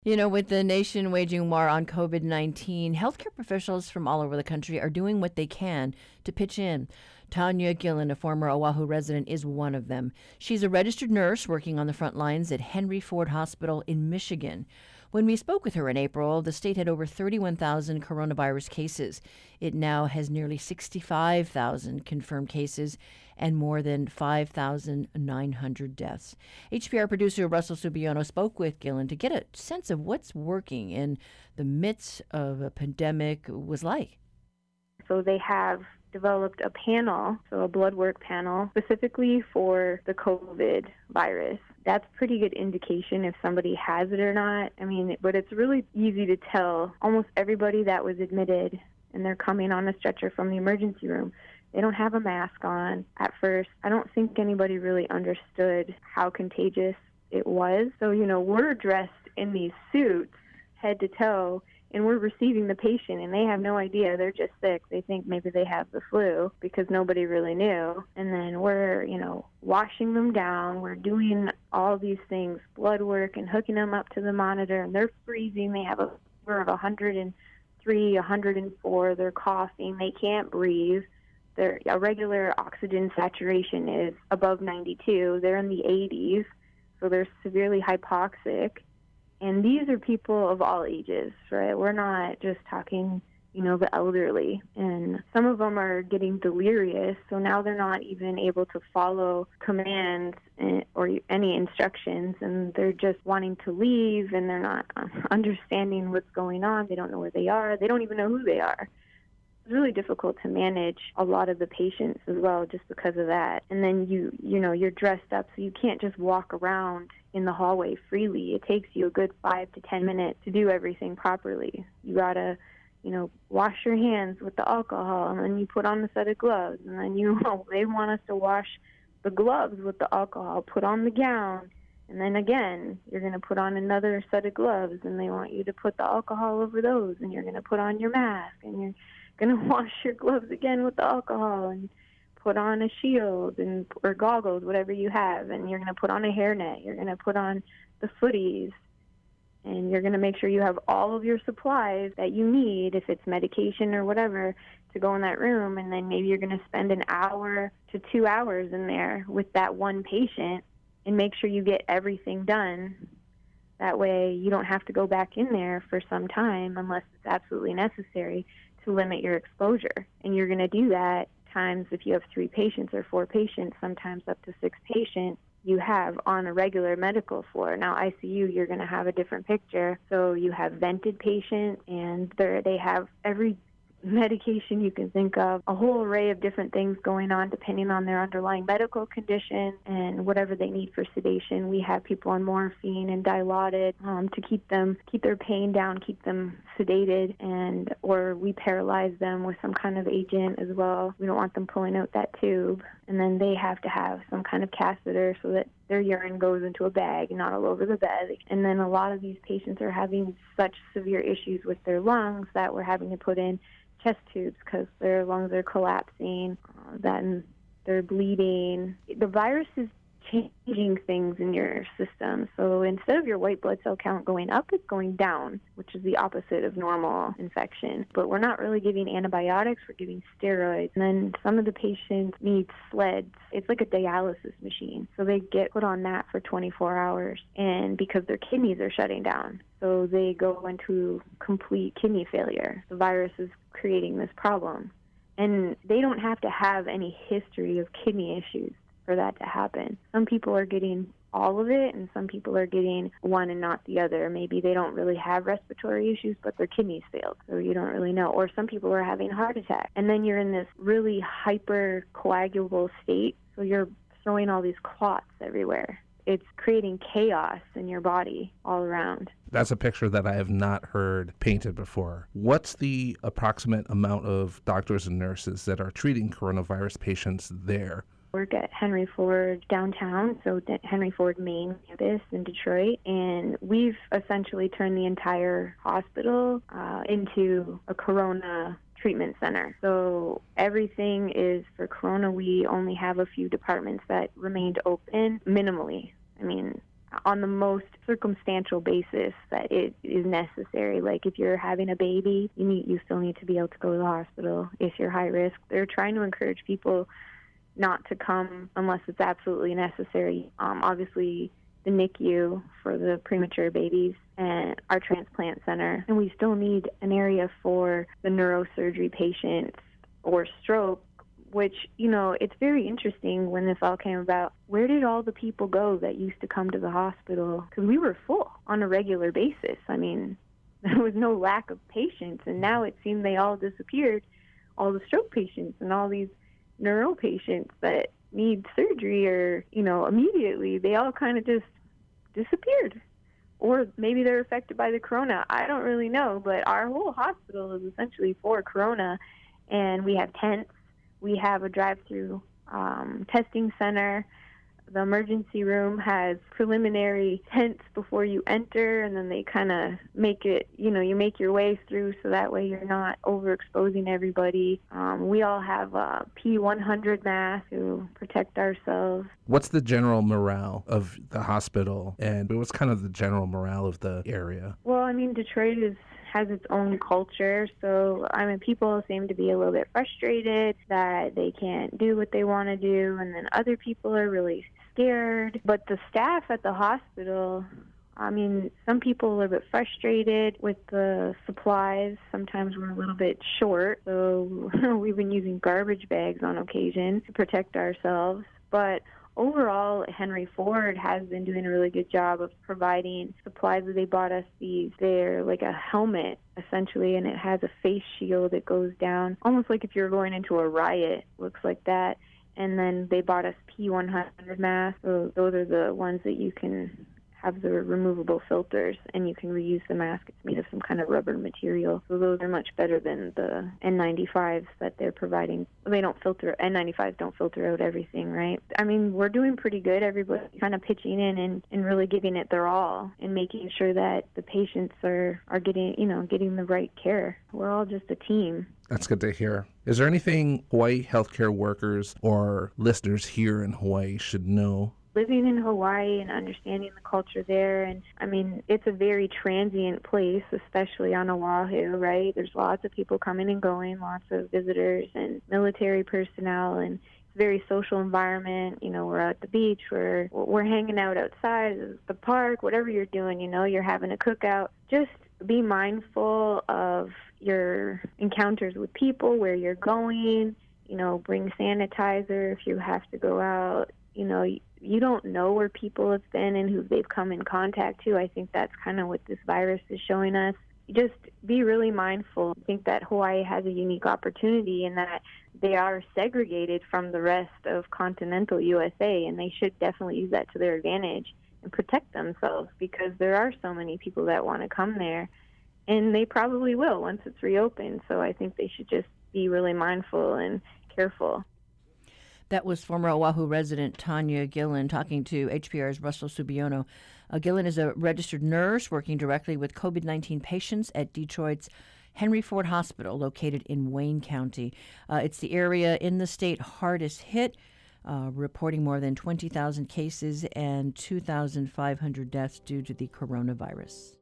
With the nation waging war on COVID-19, healthcare professionals from all over the country are doing what they can to pitch in. Tanya Gillen, a former Oahu resident, is one of them. She's a registered nurse working on the front lines at Henry Ford Hospital in Michigan. When we spoke with her in April, the state had over 31,000 coronavirus cases. It now has nearly 65,000 confirmed cases and more than 5,900 deaths. HPR producer Russell Subiono spoke with Gillen to get a sense of what's working in the midst of a pandemic was like. So they have developed a panel, so a blood work panel, specifically for the COVID virus. That's pretty good indication if somebody has it or not. But it's really easy to tell. Almost everybody that was admitted and they're coming on a stretcher from the emergency room, they don't have a mask on at first. I don't think anybody really understood how contagious it was. So, we're dressed in these suits, head to toe, and we're receiving the patient, and they have no idea. They're just sick. They think maybe they have the flu because nobody really knew. And then we're, washing them down. We're doing all these things, blood work and hooking them up to the monitor, and they're freezing. They have a fever of 103, 104. They're coughing. They can't breathe. Their regular oxygen saturation is above 92. They're in the 80s, so they're severely hypoxic. And these are people of all ages, right? We're not just talking, the elderly. And some of them are getting delirious, so now they're not even able to follow commands or any instructions, and they're just wanting to leave, and they're not understanding what's going on. They don't know where they are. They don't even know who they are. It's really difficult to manage a lot of the patients as well just because of that. And then you're dressed up, so you can't just walk around in the hallway freely. It takes you a good 5 to 10 minutes to do everything properly. You gotta, wash your hands with the alcohol, and then you put on a set of gloves, and then they want us to wash the gloves with the alcohol, put on the gown, and then again, you're going to put on another set of gloves, and they want you to put the alcohol over those, and you're going to put on your mask, and you're going to wash your gloves again with the alcohol, and put on a shield or goggles, whatever you have, and you're going to put on a hairnet. You're going to put on the footies, and you're going to make sure you have all of your supplies that you need, if it's medication or whatever, to go in that room. And then maybe you're going to spend an hour to 2 hours in there with that one patient and make sure you get everything done. That way you don't have to go back in there for some time unless it's absolutely necessary to limit your exposure. And you're going to do that times, if you have 3 patients or 4 patients, sometimes up to 6 patients you have on a regular medical floor. Now, ICU, you're going to have a different picture. So you have vented patients, and they have every medication you can think of, a whole array of different things going on depending on their underlying medical condition and whatever they need for sedation. We have people on morphine and Dilaudid to keep their pain down, keep them sedated, or we paralyze them with some kind of agent as well. We don't want them pulling out that tube. And then they have to have some kind of catheter so that their urine goes into a bag, not all over the bed. And then a lot of these patients are having such severe issues with their lungs that we're having to put in chest tubes because their lungs are collapsing, then they're bleeding. The virus is changing things in your system. So instead of your white blood cell count going up, it's going down, which is the opposite of normal infection. But we're not really giving antibiotics, we're giving steroids. And then some of the patients need sleds. It's like a dialysis machine. So they get put on that for 24 hours, and because their kidneys are shutting down. So they go into complete kidney failure. The virus is creating this problem. And they don't have to have any history of kidney issues for that to happen. Some people are getting all of it, and some people are getting one and not the other. Maybe they don't really have respiratory issues, but their kidneys failed, so you don't really know. Or some people are having heart attacks. And then you're in this really hypercoagulable state, so you're throwing all these clots everywhere. It's creating chaos in your body all around. That's a picture that I have not heard painted before. What's the approximate amount of doctors and nurses that are treating coronavirus patients there? Work at Henry Ford downtown, so Henry Ford main campus in Detroit, and we've essentially turned the entire hospital into a corona treatment center. So everything is for corona. We only have a few departments that remained open minimally. on the most circumstantial basis that it is necessary. Like if you're having a baby, you still need to be able to go to the hospital. If you're high risk, they're trying to encourage people not to come unless it's absolutely necessary. Obviously, the NICU for the premature babies and our transplant center. And we still need an area for the neurosurgery patients or stroke, which, it's very interesting when this all came about. Where did all the people go that used to come to the hospital? Because we were full on a regular basis. I mean, there was no lack of patients, and now it seemed they all disappeared. All the stroke patients and all these neuro patients that need surgery or, immediately, they all kind of just disappeared. Or maybe they're affected by the corona. I don't really know, but our whole hospital is essentially for corona, and we have tents. We have a drive-through testing center. The emergency room has preliminary tents before you enter, and then they kind of make it, you make your way through so that way you're not overexposing everybody. We all have a P100 mask to protect ourselves. What's the general morale of the hospital, and what's kind of the general morale of the area? Well, Detroit has its own culture, so people seem to be a little bit frustrated that they can't do what they want to do, and then other people are really scared. But the staff at the hospital, some people are a bit frustrated with the supplies. Sometimes we're a little bit short, so we've been using garbage bags on occasion to protect ourselves. But overall, Henry Ford has been doing a really good job of providing supplies. They bought us they're like a helmet, essentially, and it has a face shield that goes down, almost like if you're going into a riot, looks like that. And then they bought us P100 masks. So those are the ones that you can have the removable filters, and you can reuse the mask. It's made of some kind of rubber material. So those are much better than the N95s that they're providing. N95s don't filter out everything, right? We're doing pretty good. Everybody's kind of pitching in and really giving it their all and making sure that the patients are getting the right care. We're all just a team. That's good to hear. Is there anything Hawaii healthcare workers or listeners here in Hawaii should know? Living in Hawaii and understanding the culture there, and it's a very transient place, especially on Oahu, right? There's lots of people coming and going, lots of visitors and military personnel, and it's a very social environment. We're at the beach, we're hanging out outside the park, whatever you're doing, you're having a cookout. Just be mindful of your encounters with people, where you're going, bring sanitizer if you have to go out. You don't know where people have been and who they've come in contact to. I think that's kind of what this virus is showing us. Just be really mindful. I think that Hawaii has a unique opportunity in that they are segregated from the rest of continental USA, and they should definitely use that to their advantage and protect themselves, because there are so many people that want to come there, and they probably will once it's reopened. So I think they should just be really mindful and careful. That was former Oahu resident Tanya Gillen talking to HPR's Russell Subiono. Gillen is a registered nurse working directly with COVID-19 patients at Detroit's Henry Ford Hospital, located in Wayne County. It's the area in the state hardest hit, reporting more than 20,000 cases and 2,500 deaths due to the coronavirus.